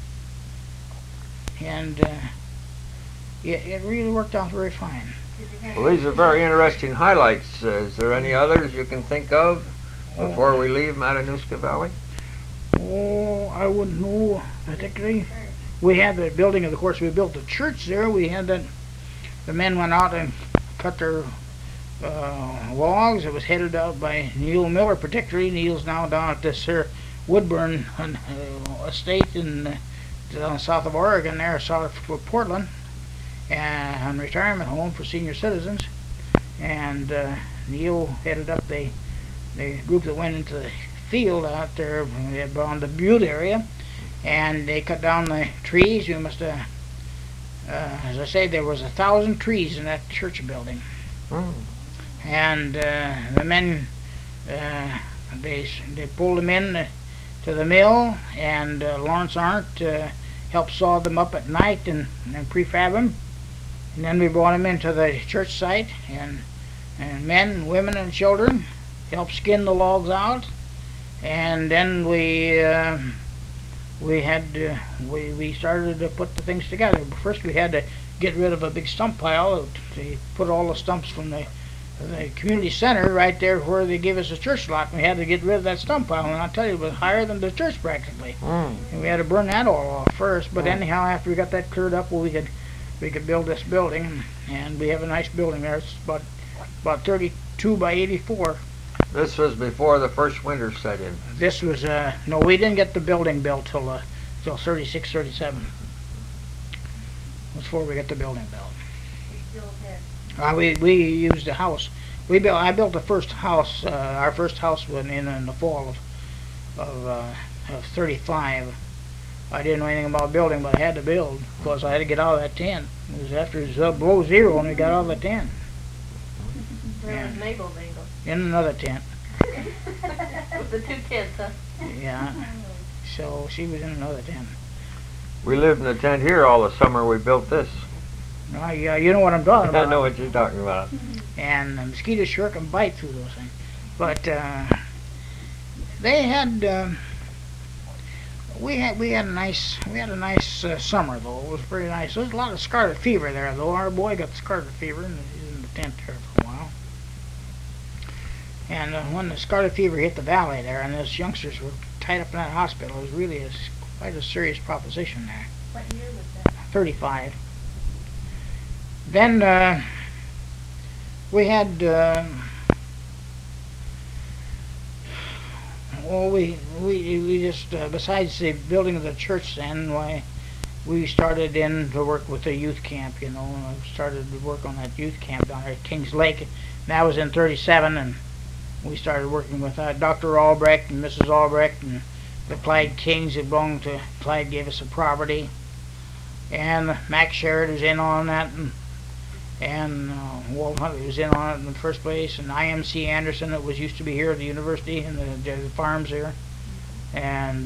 Speaker 2: and it really worked out very fine.
Speaker 3: Well, these are very interesting highlights. Is there any others you can think of before we leave Matanuska Valley?
Speaker 2: Oh, I wouldn't know particularly. We had the building, of course, we built the church there. We had that, the men went out and cut their logs. It was headed out by Neil Miller, particularly. Neil's now down at this Woodburn estate down south of Oregon, there south of Portland, and retirement home for senior citizens. And Neil headed up the group that went into the field out there around the Butte area, and they cut down the trees. You must have, as I say, there was 1,000 trees in that church building. And the men, they pulled them in to the mill, and Lawrence Arndt helped saw them up at night and prefab them. And then we brought them into the church site, and men, women, and children helped skin the logs out. And then we started to put the things together. But first we had to get rid of a big stump pile to put all the stumps from the community center right there where they gave us a church lot. We had to get rid of that stump pile, and I'll tell you, it was higher than the church practically. And we had to burn that all off first. But anyhow, after we got that cleared up, well, we could build this building, and we have a nice building there. It's about 32 by 84.
Speaker 3: This was before the first winter set in.
Speaker 2: This was no, we didn't get the building built till 36, 37. It was before we got the building built. We used the house. I built the first house. Our first house went in the fall of 35. I didn't know anything about building, but I had to build because I had to get out of that tent. It was after it was below zero when we got out of the tent.
Speaker 4: Where was Mabel Bingle?
Speaker 2: In another tent.
Speaker 4: With the 2 kids, huh?
Speaker 2: Yeah. So she was in another tent.
Speaker 3: We lived in a tent here all the summer. We built this.
Speaker 2: Yeah, you know what I'm talking about.
Speaker 3: I know what you're talking about.
Speaker 2: And the mosquitoes sure can bite through those things. But they had. We had a nice summer though. It was very nice. There was a lot of scarlet fever there though. Our boy got scarlet fever in the tent there for a while. And when the scarlet fever hit the valley there, and those youngsters were tied up in that hospital, it was really quite a serious proposition there.
Speaker 4: What year was that?
Speaker 2: 35. Then we had. Well, we just besides the building of the church, then we started in to work with the youth camp. You know, and I started to work on that youth camp down there at Kings Lake. And that was in 37, and we started working with Dr. Albrecht and Mrs. Albrecht and the Clyde Kings that belonged to Clyde gave us a property, and Max Sherrod was in on that, and Walt Huntley was in on it in the first place, and IMC Anderson, that was used to be here at the university and the farms here, and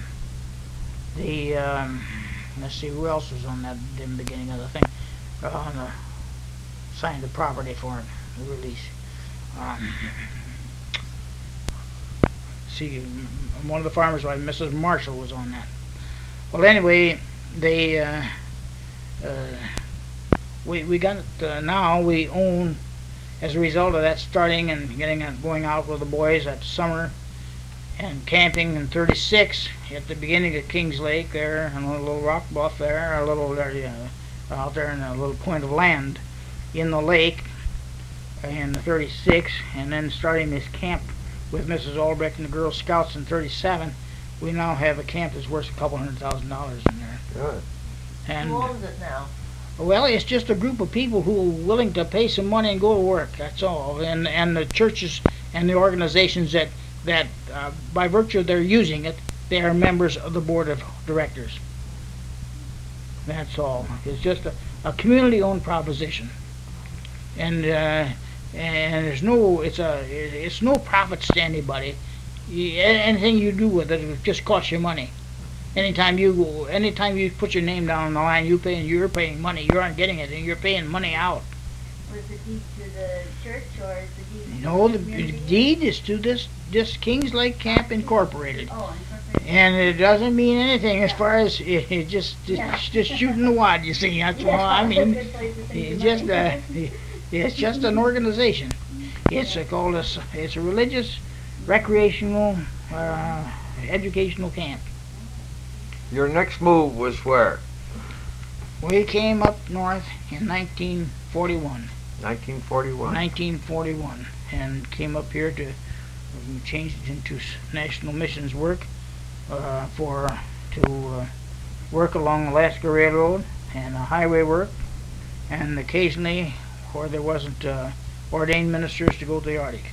Speaker 2: let's see who else was on that in the beginning of the thing, on the signed the property for it, the release. See, one of the farmers, like Mrs. Marshall, was on that. Well, anyway, they we got now we own, as a result of that starting and going out with the boys that summer and camping in 36 at the beginning of Kings Lake there, and a little rock bluff there, a little out there in a little point of land in the lake in the 36, and then starting this camp with Mrs. Albrecht and the Girl Scouts in 37. We now have a camp that's worth $200,000 in there.
Speaker 3: Good.
Speaker 2: And
Speaker 4: Who owns it now?
Speaker 2: well, it's just a group of people who are willing to pay some money and go to work. That's all. And the churches and the organizations that by virtue of their using it, they are members of the board of directors. That's all. It's just a community-owned proposition, and there's no it's no profits to anybody. Anything you do with it just costs you money. Anytime you put your name down on the line, you're paying money. You aren't getting it, and you're paying money out.
Speaker 4: Was the deed to the church, or is the deed to
Speaker 2: No,
Speaker 4: the
Speaker 2: the
Speaker 4: community?
Speaker 2: deed is to this Kings Lake Camp Incorporated.
Speaker 4: Oh, incorporated.
Speaker 2: And it doesn't mean anything as far as it's just shooting the wad. You see, that's all I mean. It's just an organization. It's a religious, recreational, educational camp.
Speaker 3: Your next move was where?
Speaker 2: We came up north in 1941.
Speaker 3: 1941.
Speaker 2: 1941, and came up here to change it into national missions work to work along Alaska Railroad and highway work, and occasionally where there wasn't ordained ministers to go to the Arctic.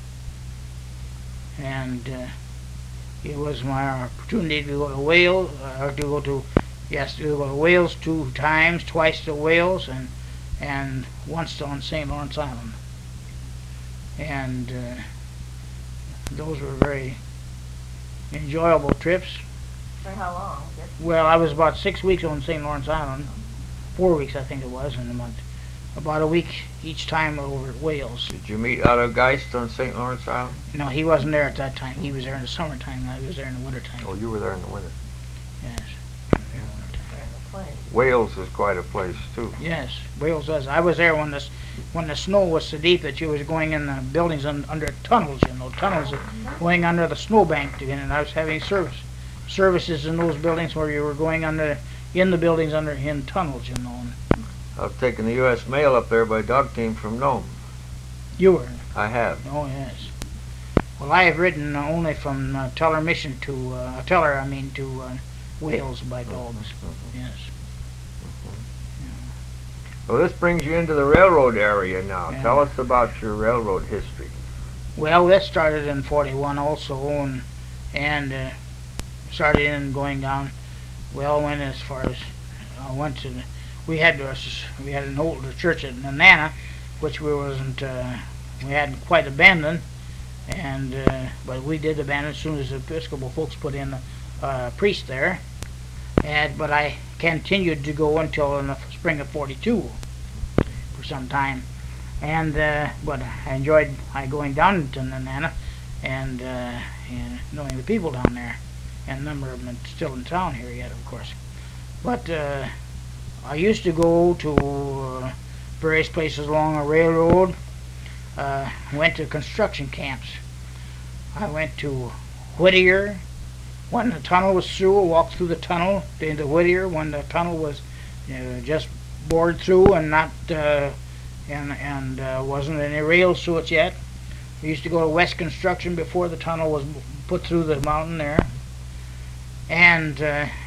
Speaker 2: And it was my opportunity to go to Wales, to go to Wales twice to Wales, and once on St. Lawrence Island. And those were very enjoyable trips.
Speaker 4: For how long?
Speaker 2: Well, I was about 6 weeks on St. Lawrence Island, 4 weeks I think it was in a month. About a week each time over at Wales.
Speaker 3: Did you meet Otto Geist on St. Lawrence Island?
Speaker 2: No, he wasn't there at that time. He was there in the summertime, and I was there in the wintertime.
Speaker 3: Oh, you were there in the winter.
Speaker 2: Yes.
Speaker 3: Wales is quite a place too.
Speaker 2: Yes, Wales was. I was there when the snow was so deep that you was going in the buildings under tunnels, tunnels going under the snowbank again, and I was having services in those buildings where you were going in the buildings in tunnels,
Speaker 3: I've taken the U.S. mail up there by dog team from Nome.
Speaker 2: You were?
Speaker 3: I have.
Speaker 2: Oh, yes. Well, I have ridden only from Teller Mission to Wales by dogs. Yes.
Speaker 3: Well, this brings you into the railroad area now.
Speaker 2: Yeah.
Speaker 3: Tell us about your railroad history.
Speaker 2: Well, that started in 41 also, and started in going down. Well, went as far as went to. We had an older church at Nenana, which we hadn't quite abandoned, and but we did abandon as soon as the Episcopal folks put in a priest there. But I continued to go until in the spring of 42 for some time, and but I enjoyed going down to Nenana and knowing the people down there, and a number of them still in town here yet, of course. But I used to go to various places along a railroad. Went to construction camps. I went to Whittier when the tunnel was through. Walked through the tunnel into Whittier when the tunnel was just bored through and not wasn't any rails through it yet. We used to go to West Construction before the tunnel was put through the mountain there, and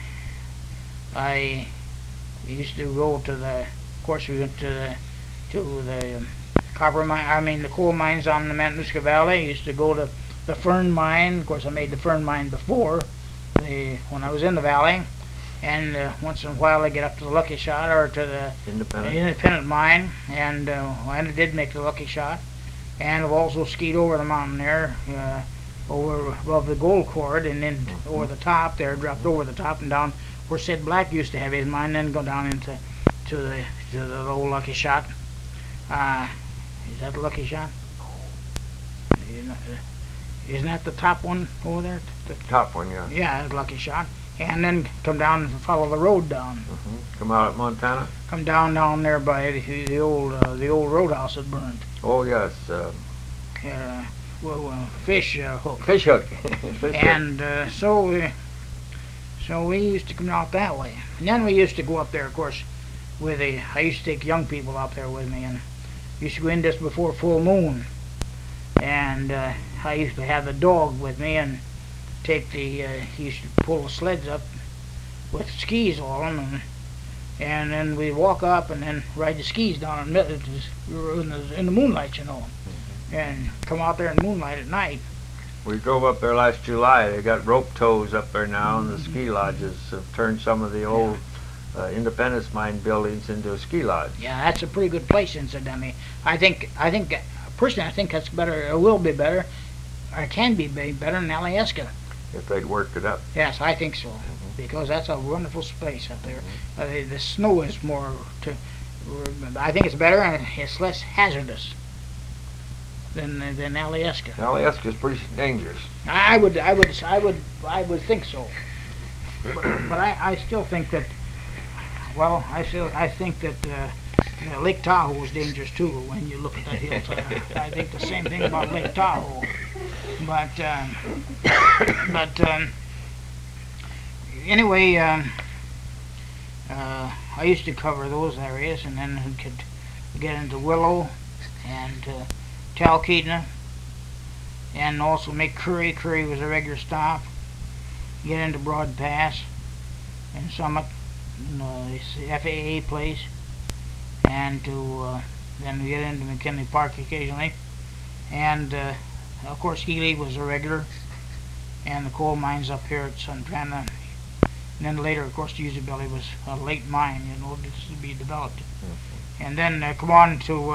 Speaker 2: I used to go to of course we went to the copper mine, the coal mines on the Matanuska Valley. I used to go to the Fern Mine. Of course, I made the Fern Mine before when I was in the valley, and once in a while I get up to the Lucky Shot or to the Independent Mine, and I did make the Lucky Shot, and I've also skied over the mountain there, over above the Gold Cord, and then over the top there, dropped over the top and down where Sid Black used to have his mine, then go down into the old Lucky Shot. Is that the Lucky Shot? Isn't that the top one over there? The
Speaker 3: Top one, yeah.
Speaker 2: Yeah, that's Lucky Shot. And then come down and follow the road down.
Speaker 3: Come out at Montana?
Speaker 2: Come down there by the old roadhouse that burned.
Speaker 3: Oh, yes.
Speaker 2: Fish hook.
Speaker 3: Fish hook. Fish hook.
Speaker 2: And so we used to come out that way. And then we used to go up there, of course, I used to take young people up there with me, and used to go in just before full moon. And I used to have the dog with me, and he used to pull the sleds up with skis on them, and then we'd walk up and then ride the skis down in the moonlight, you know, and come out there in moonlight at night.
Speaker 3: We drove up there last July. They got rope tows up there now, and the ski lodges have turned some of the old Independence Mine buildings into a ski lodge.
Speaker 2: Yeah, that's a pretty good place, incidentally. Personally, I think that's better. It will be better, or it can be better than Alyeska.
Speaker 3: If they'd worked it up.
Speaker 2: Yes, I think so, because that's a wonderful space up there. The snow is more. I think it's better, and it's less hazardous than Alyeska.
Speaker 3: Alyeska's pretty dangerous.
Speaker 2: I would think so. But I still think that. Well, I think that Lake Tahoe is dangerous too when you look at that hillside. I think the same thing about Lake Tahoe. But anyway, I used to cover those areas, and then we could get into Willow and Talkeetna, and also make Curry. Curry was a regular stop. Get into Broad Pass and Summit, the FAA place, and then we get into McKinley Park occasionally, and of course Healy was a regular, and the coal mines up here at Suntrana. And then later, of course, Usability was a late mine, just to be developed. And then come on to,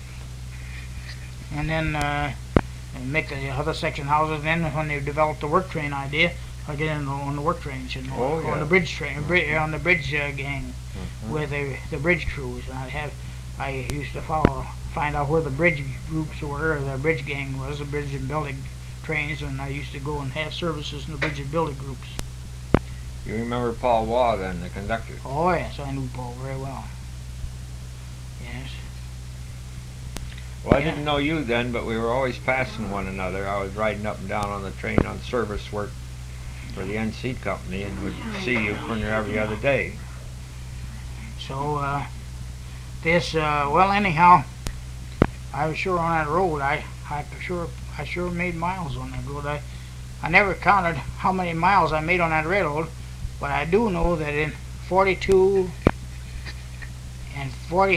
Speaker 2: and make the other section houses. Then when they developed the work train idea, I get in on the work trains, on the bridge train, on the bridge gang, with the bridge crews. And I used to find out where the bridge groups were, or the bridge gang was, the bridge and building trains, and I used to go and have services in the bridge and building groups.
Speaker 3: You remember Paul Waugh then, the conductor?
Speaker 2: Oh yes, I knew Paul very well. Yes.
Speaker 3: Well, I didn't know you then, but we were always passing one another. I was riding up and down on the train on service work for the NC company, and would see you every other day.
Speaker 2: So, well, anyhow, I was sure on that road. I sure made miles on that road. I never counted how many miles I made on that railroad, but I do know that in 42 and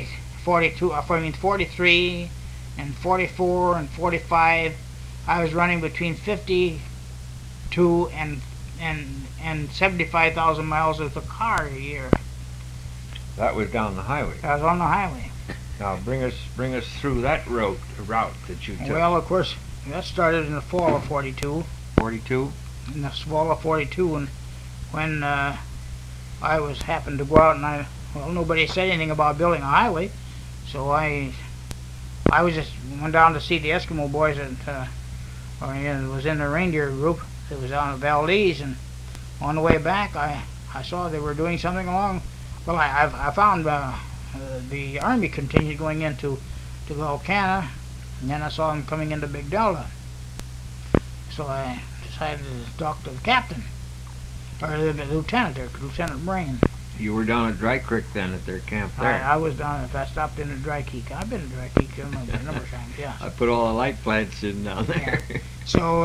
Speaker 2: 43 and 44 and 45, I was running between 52 and 75,000 miles with a car a year.
Speaker 3: That was down the highway.
Speaker 2: I was on the highway.
Speaker 3: Now bring us through that route that you took.
Speaker 2: Well, of course, that started in the fall of 42.
Speaker 3: 42?
Speaker 2: In the fall of 42, and when I happened to go out, and nobody said anything about building a highway, so I went down to see the Eskimo boys that was in the reindeer group. It was down at Valdez, and on the way back, I saw they were doing something along. Well, I found the Army contingent going into Volcana, and then I saw them coming into Big Delta. So I decided to talk to the captain, or the lieutenant there, Lieutenant Brain.
Speaker 3: You were down at Dry Creek then at their camp there.
Speaker 2: I was down. I stopped in at Dry Creek. I've been to Dry Creek a number of times. Yeah.
Speaker 3: I put all the light plants in down there.
Speaker 2: Yeah. So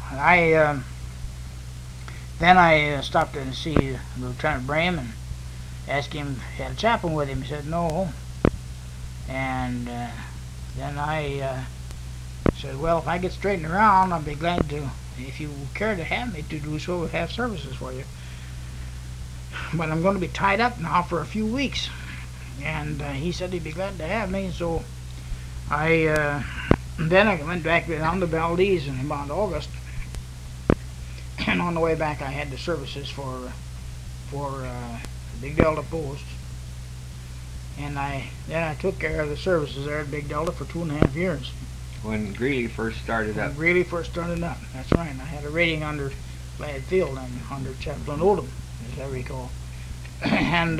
Speaker 2: then I stopped in to see Lieutenant Brain and asked him if he had a chaplain with him. He said no. And then I said, well, if I get straightened around, I'll be glad to, if you care to have me to do so, have services for you. but I'm going to be tied up now for a few weeks. And he said he'd be glad to have me, so then I went back down to Valdez in about August. And on the way back, I had the services for Big Delta Post. And then I took care of the services there at Big Delta for 2.5 years.
Speaker 3: When Greeley first started up.
Speaker 2: Really first started up. That's right. I had a rating under Ladd Field and under Chaplain Odom, as I recall. And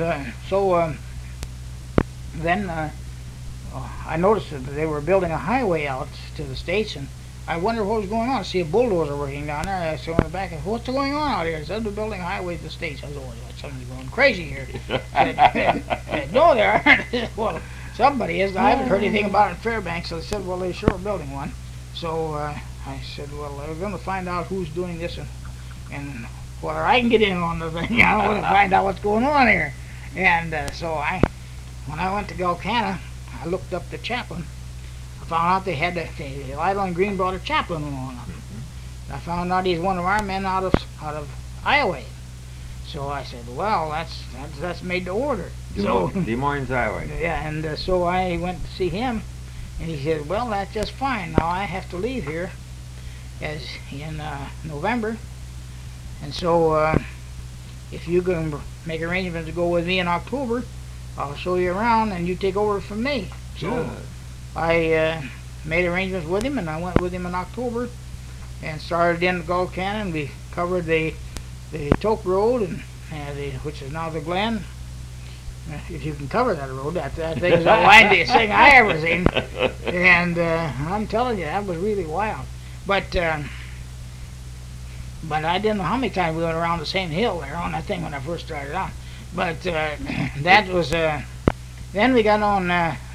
Speaker 2: then I noticed that they were building a highway out to the States, and I wondered what was going on. I see a bulldozer working down there. I saw in the back, and what's going on out here? I said, they're building a highway to the States. I said, oh, somebody's going crazy here. I said, no, they aren't. I said, well, somebody is. I haven't heard anything about it in Fairbanks. So they said, well, they sure are building one. So I said, well, I'm going to find out who's doing this and whether I can get in on the thing. I want to find out what's going on here. And when I went to Galcana, I looked up the chaplain. I found out they had Lytle and Green brought a chaplain along. I found out he's one of our men out of Iowa. So I said, well, that's made to order. So
Speaker 3: Des Moines, Iowa.
Speaker 2: Yeah, and so I went to see him, and he said, well, that's just fine. Now I have to leave here in November, and so if you can make arrangements to go with me in October, I'll show you around, and you take over from me. So I made arrangements with him, and I went with him in October, and started in Galcana, and we covered the Toke Road, and which is now the Glen. If you can cover that road, that thing is the windiest thing I ever seen. And I'm telling you, that was really wild. But I didn't know how many times we went around the same hill there on that thing when I first started out. But that was then we got on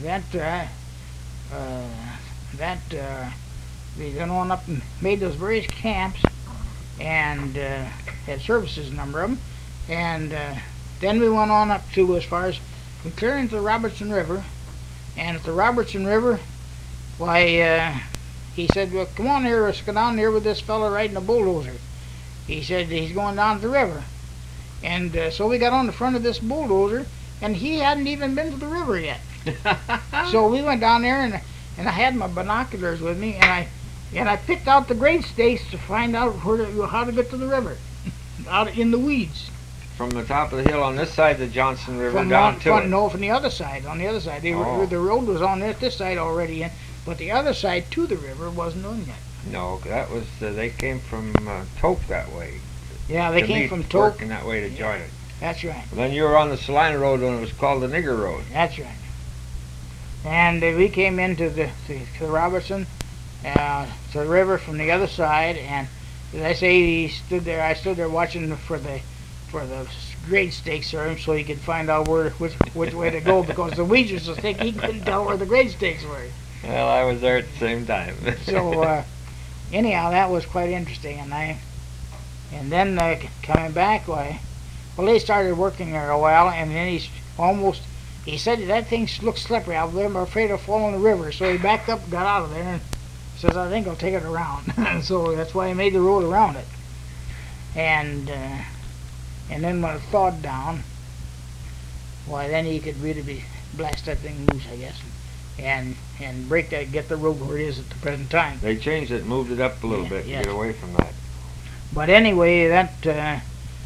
Speaker 2: we went on up and made those various camps, and had services, a number of them, and then we went on up to as far as we clear into the Robertson River, and at the Robertson River, why he said, well, come on here, let's go down here with this fella riding a bulldozer. He said he's going down to the river, and so we got on the front of this bulldozer, and he hadn't even been to the river yet. So we went down there, and I had my binoculars with me, and I picked out the grade stakes to find out how to get to the river, out in the weeds.
Speaker 3: From the top of the hill on this side of the Johnson River down to it?
Speaker 2: No, from the other side. On the other side. The road was on this side already, but the other side to the river wasn't on yet.
Speaker 3: No, that was they came from Toke that way.
Speaker 2: Yeah, they came from Toke.
Speaker 3: Working that way to join it.
Speaker 2: That's right.
Speaker 3: And then you were on the Salina Road when it was called the Nigger Road.
Speaker 2: That's right. And we came into the Robertson, to the river from the other side, and as I say, I stood there watching for the grade stakes there, so he could find out which way to go, because the weeds were so thick he couldn't tell where the grade stakes were.
Speaker 3: Well, I was there at the same time.
Speaker 2: So anyhow, that was quite interesting, and then coming back, well, they started working there a while, and then he said that thing looks slippery. I'm afraid of falling in the river, so he backed up and got out of there and says, I think I'll take it around. So that's why he made the road around it. And then when it thawed down, why then he could really blast that thing loose, I guess, and get the road where it is at the present time.
Speaker 3: They changed it, moved it up a little bit to get away from that.
Speaker 2: But anyway, that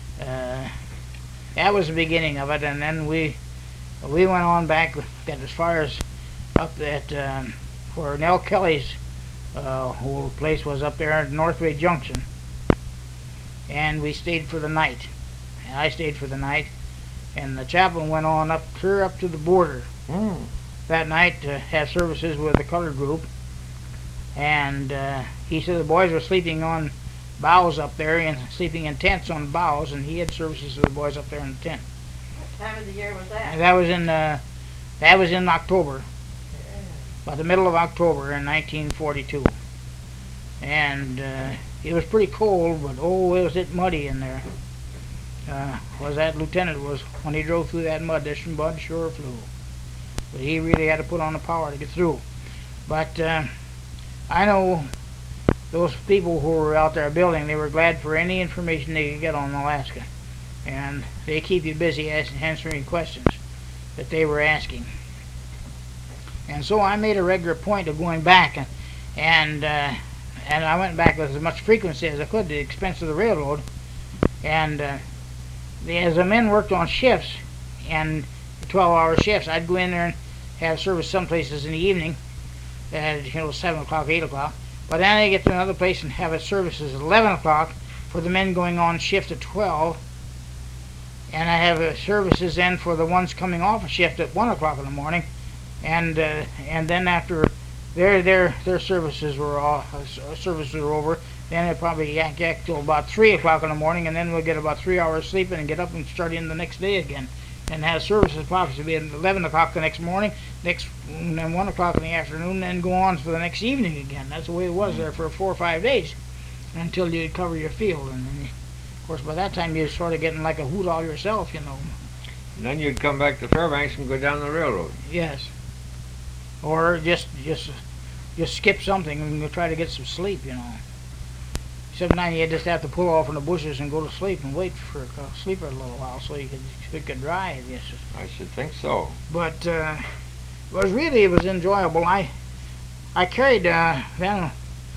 Speaker 2: was the beginning of it, and then we went on back as far as up at where Nell Kelly's whole place was, up there at Northway Junction, and we stayed for the night. And I stayed for the night, and the chaplain went on clear up to the border that night to have services with the colored group, and he said the boys were sleeping on boughs up there and sleeping in tents on boughs, and he had services with the boys up there in the tent.
Speaker 4: What time of the year was that?
Speaker 2: And that was in October, by the middle of October in 1942, and it was pretty cold, but was it muddy in there. That lieutenant was, when he drove through that mud, this mud sure flew. But he really had to put on the power to get through. But I know those people who were out there building, they were glad for any information they could get on Alaska. and they keep you busy answering questions that they were asking. And so I made a regular point of going back, and I went back with as much frequency as I could at the expense of the railroad. And as the men worked on shifts, and 12-hour shifts, I'd go in there and have service some places in the evening at 7 o'clock, 8 o'clock. But then I get to another place and have a services at 11 o'clock for the men going on shift at 12. And I have services then for the ones coming off a shift at 1 o'clock in the morning. And then after their services were over, then it probably yak till about 3 o'clock in the morning, and then we'll get about 3 hours sleeping and get up and start in the next day again. And have services possibly at 11 o'clock the next morning, and then 1 o'clock in the afternoon, and then go on for the next evening again. That's the way it was there for 4 or 5 days until you cover your field. And then, of course, by that time you're sort of getting like a hoot all yourself, you know.
Speaker 3: And then you'd come back to Fairbanks and go down the railroad.
Speaker 2: Yes. Or just skip something and try to get some sleep, you know. Sometimes you just have to pull off in the bushes and go to sleep and wait for a sleeper a little while so it could dry. Yes.
Speaker 3: I should think so.
Speaker 2: But it was enjoyable. I carried then.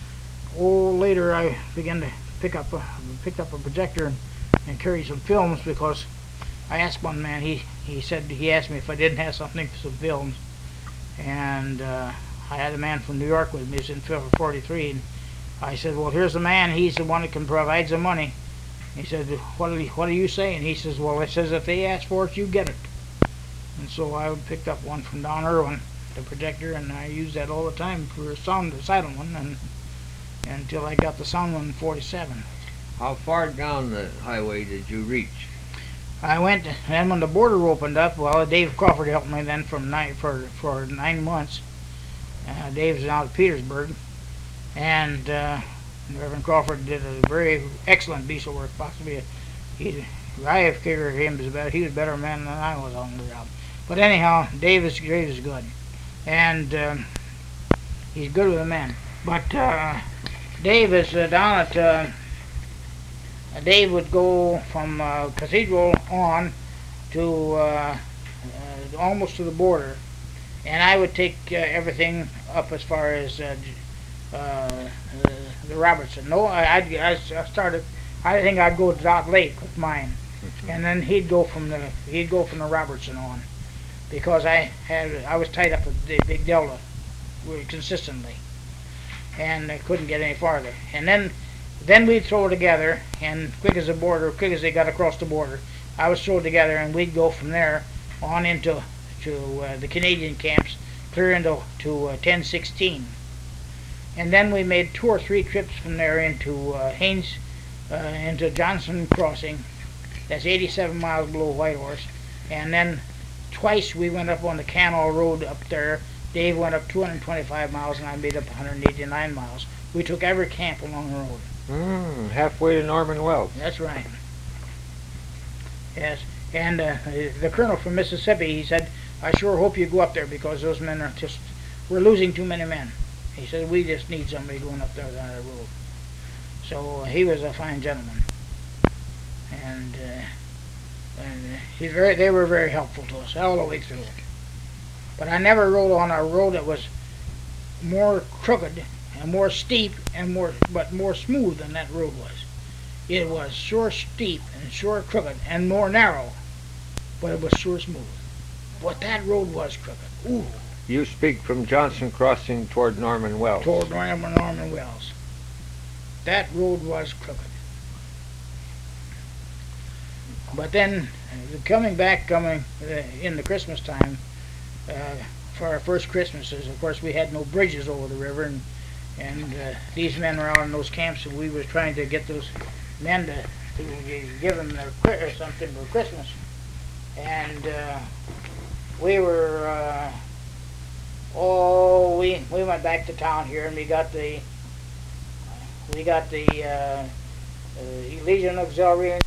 Speaker 2: Later I began to picked up a projector and carry some films, because I asked one man. He asked me if I didn't have something for some films, and I had a man from New York with me. He was in 43. And I said, well, here's the man. He's the one that can provide the money. He said, what are you saying? He says, well, it says if they ask for it, you get it. And so I picked up one from Don Irwin, the projector, and I used that all the time for a silent one, and until I got the sound one in 47.
Speaker 3: How far down the highway did you reach?
Speaker 2: I went, and when the border opened up, well, Dave Crawford helped me then for 9 months. Dave's out of Petersburg. And Reverend Crawford did a very excellent piece of work. Possibly, I figured he was a better man than I was on the job. But anyhow, Dave is good, and he's good with the men. But Dave is down at. Dave would go from Cathedral on to almost to the border, and I would take everything up as far as. The Robertson. No, I started. I think I'd go to Dot Lake with mine, and then he'd go from the Robertson on, because I was tied up with the Big Delta consistently, and I couldn't get any farther. And then we'd throw together, and quick as they got across the border, I was thrown together, and we'd go from there on into the Canadian camps, clear into 1016. And then we made 2 or 3 trips from there into Haines, into Johnson Crossing. That's 87 miles below Whitehorse. And then twice we went up on the Canal Road up there. Dave went up 225 miles, and I made up 189 miles. We took every camp along the road.
Speaker 3: Halfway to Norman Wells.
Speaker 2: That's right. Yes. And the colonel from Mississippi, he said, I sure hope you go up there, because those men we're losing too many men. He said, we just need somebody going up there on that road. So he was a fine gentleman. And they were very helpful to us all the way through. But I never rode on a road that was more crooked and more steep but more smooth than that road was. It was sure steep and sure crooked and more narrow, but it was sure smooth. But that road was crooked. Ooh.
Speaker 3: You speak from Johnson Crossing toward Norman Wells.
Speaker 2: Toward Norman Wells. That road was crooked. But then, coming in the Christmas time, for our first Christmases, of course, we had no bridges over the river, and these men were out in those camps, and we were trying to get those men to give them something for Christmas. And we were... we went back to town here, and we got the Legion Auxiliary